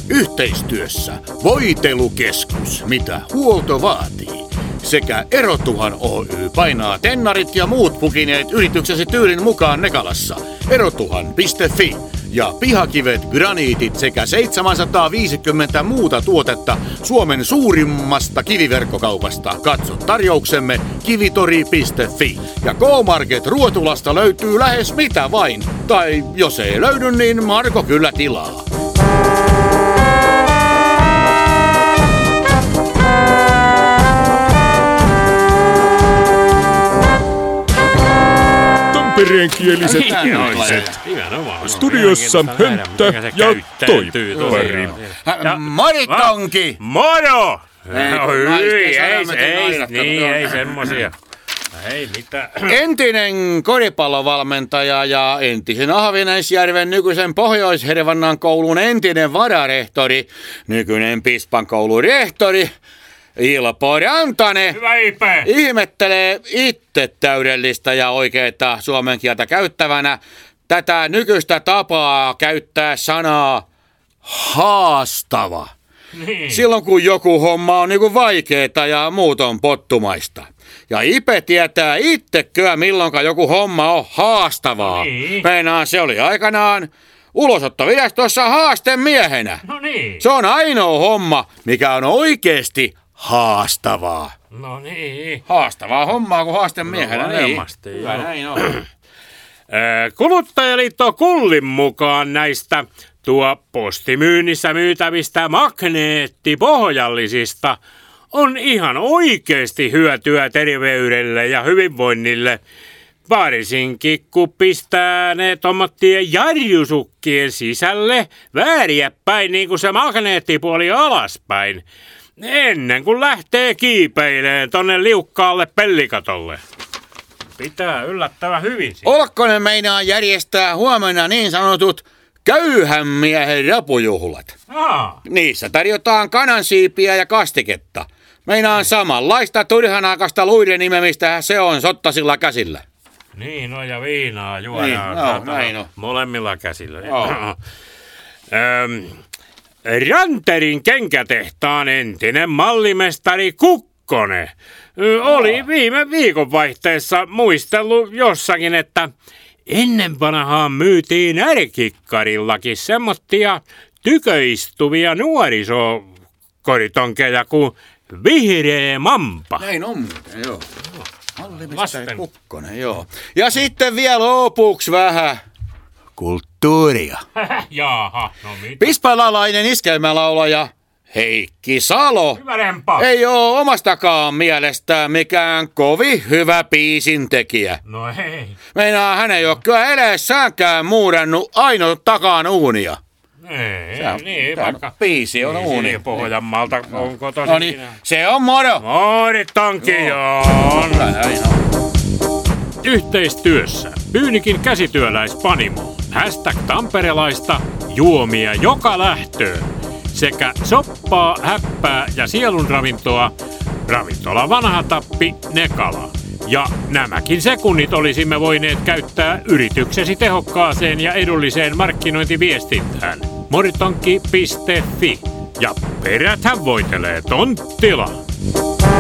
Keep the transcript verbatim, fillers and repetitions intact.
Yhteistyössä Voitelukeskus, mitä huolto vaatii. Sekä Erotuhan Oy painaa tennarit ja muut pukineet yrityksesi tyylin mukaan Nekalassa. Erotuhan piste fi ja pihakivet, graniitit sekä seitsemänsataaviisikymmentä muuta tuotetta Suomen suurimmasta kiviverkkokaupasta. Katso tarjouksemme kivitori piste fi. Ja K-Market Ruotulasta löytyy lähes mitä vain. Tai jos ei löydy, niin Marko kyllä tilaa. Tampereenkieliset ihmiset. Studiossa Hönttä ja Toippari. Moritonki! Moro! Ei, ei, niin, ei semmosia. Ei mitään. Entinen koripallovalmentaja ja entisen Ahvenäisjärven nykyisen Pohjois-Hervannan koulun entinen vararehtori, nykyinen Pispan koulun rehtori, Ilpo Rantanen Hyvä Ipe. ihmettelee itse täydellistä ja oikeaa suomen kieltä käyttävänä tätä nykyistä tapaa käyttää sanaa haastava. Niin. Silloin kun joku homma on niinku vaikeeta ja muut on pottumaista. Ja Ipe tietää itseköä milloinka joku homma on haastavaa. Niin. Meinaan se oli aikanaan ulosottovirastossa haastemiehenä. No niin. Se on ainoa homma, mikä on oikeesti haastavaa. No niin. Haastavaa hommaa kuin haastemiehenä. No, varmasti, niin. Hyvä joo. näin on. Kuluttajaliitto Kullin mukaan näistä tuo postimyynnissä myytävistä magneettipohjallisista on ihan oikeasti hyötyä terveydelle ja hyvinvoinnille. Varsinkin kun pistää ne tommottien jarjusukkien sisälle vääriä päin niin kuin se magneettipuoli alaspäin. Ennen kuin lähtee kiipeileen tonne liukkaalle pellikatolle. Pitää yllättävän hyvin. Olkkonen meinaa järjestää huomenna niin sanotut köyhän miehen rapujuhlat. Aa. Niissä tarjotaan kanansiipiä ja kastiketta. Meinaan samanlaista turhanakasta luiden nimemistä se on sottasilla käsillä. Niin on ja viinaa juodaan. Niin, no, näin on. Molemmilla käsillä. Joo. Öm, Ranterin kenkätehtaan entinen mallimestari Kukkonen ö, oli viime viikonvaihteessa muistellut jossakin, että ennen vanhaan myytiin ärkikkarillakin semmoittia tyköistuvia nuorisokoritonkeja kuin Vihreä Mampa. Näin on muuten, joo. Mallimestari Lasten. Kukkonen, joo. Ja sitten vielä lopuksi vähän kulttuuria. Jaha, no mitä? Pispalalainen iskelmälaulaja Heikki Salo Hyvä rempa. ei oo omastakaan mielestään mikään kovin hyvä biisintekijä. No ei. Meinaa hän ei oo kyllä eläessäänkään muurannut ainoa takaan uunia. Ei, Tää- niin, tää vaikka... biisi on niin, uuni. siinä Pohjanmaalta onko tosi... No niin, se on moro. Mooritonki joo. Kyllä näin on. Yhteistyössä Pyynikin käsityöläispanimo, hashtag tamperelaista, juomia joka lähtöön sekä soppaa, häppää ja sielunravintoa, ravintola Vanha Tappi, Nekala. Ja nämäkin sekunnit olisimme voineet käyttää yrityksesi tehokkaaseen ja edulliseen markkinointiviestintään. Moritonki piste fi. Ja peräthän voitelee tonttila.